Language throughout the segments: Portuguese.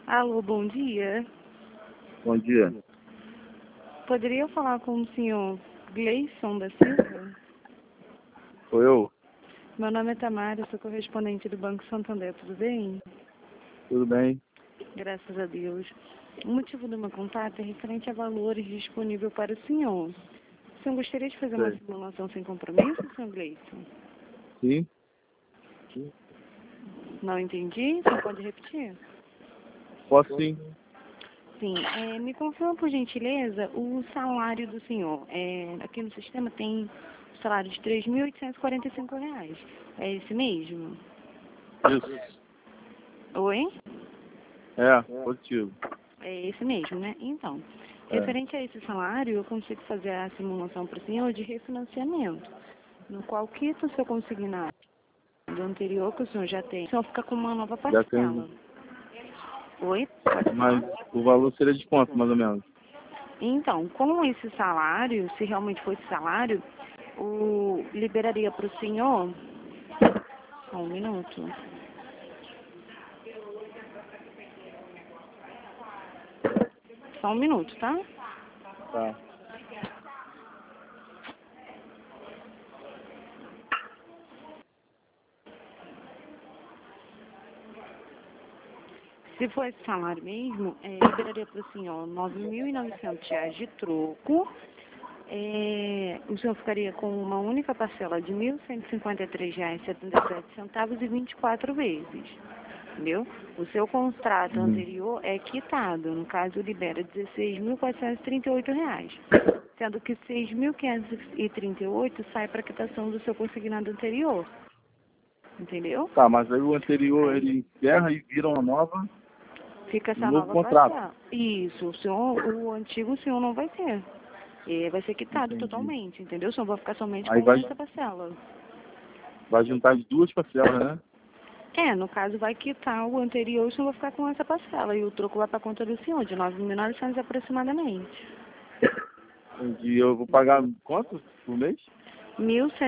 Alô, bom dia. Bom dia. Poderia falar com o senhor Gleison da Silva? Sou eu? Meu nome é Tamara, sou correspondente do Banco Santander, tudo bem? Tudo bem? Graças a Deus. O motivo do meu contato é referente a valores disponíveis para o senhor. O senhor gostaria de fazer uma Sei. simulação sem compromisso, senhor Gleison? Sim? Não entendi? Você pode repetir? Posso sim. Sim, me confirma, por gentileza, o salário do senhor. Aqui no sistema tem o salário de R$ 3.845. É esse mesmo? Isso. Oi? É, positivo. É esse mesmo, né? Então, É. referente a esse salário, eu consigo fazer a simulação para o senhor de refinanciamento, no qual quita o seu consignado do anterior que o senhor já tem. O senhor fica com uma nova Já parcela. tenho. Oi? Pode Mas falar? o valor seria de quanto, mais ou menos? Então, com esse salário, se realmente for esse salário, liberaria para o senhor. Só um minuto. Só um minuto, tá? Tá. Se for esse salário mesmo, liberaria para o senhor R$ 9.900 de troco. O senhor ficaria com uma única parcela de R$ 1.153,77 e 24 vezes. Entendeu? O seu contrato Uhum. anterior é quitado, no caso libera R$ 16.438, sendo que R$ 6.538 sai para quitação do seu consignado anterior. Entendeu? Tá, mas aí o anterior Aí ele encerra e vira uma nova, fica um essa novo nova contrato. parcela. Isso, o antigo o senhor não vai ter. Vai ser quitado Entendi. totalmente, entendeu? O senhor vai ficar somente Aí com essa parcela. vai juntar as duas parcelas, né? No caso, vai quitar o anterior, o senhor vai ficar com essa parcela. E o troco vai para a conta do senhor, de 9.900 aproximadamente. Entendi. Eu vou pagar quanto por mês? R$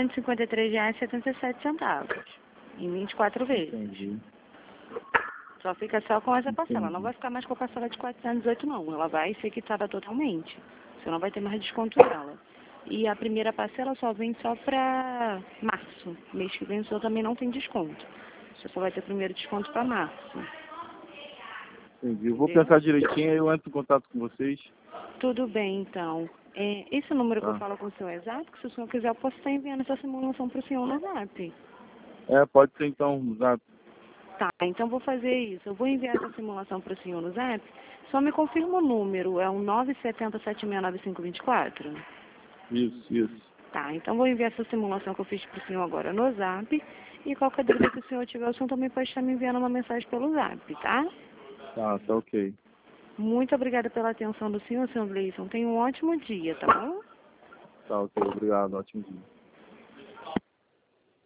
1.153,77. Em 24 vezes. Entendi. Só fica só com essa parcela. Não Entendi. vai ficar mais com a parcela de 408, não. Ela vai ser quitada totalmente. Você não vai ter mais desconto nela. E a primeira parcela só vem só para março. Mês que vem o senhor também não tem desconto. Você só vai ter primeiro desconto para março. Entendi. Eu vou Entendeu? pensar direitinho e eu entro em contato com vocês. Tudo bem, então. Esse número que eu Tá. falo com o senhor é exato, que se o senhor quiser, eu posso estar enviando essa simulação para o senhor no Zap. É, pode ser então usar. Tá, então vou fazer isso. Eu vou enviar essa simulação para o senhor no Zap. Só me confirma o número, é um 970769524? Isso. Tá, então vou enviar essa simulação que eu fiz para o senhor agora no Zap. E qualquer dúvida que o senhor tiver, o senhor também pode estar me enviando uma mensagem pelo Zap, tá? Tá ok. Muito obrigada pela atenção do senhor Gleison. Tenha um ótimo dia, tá bom? Tá ok, obrigado. Ótimo dia.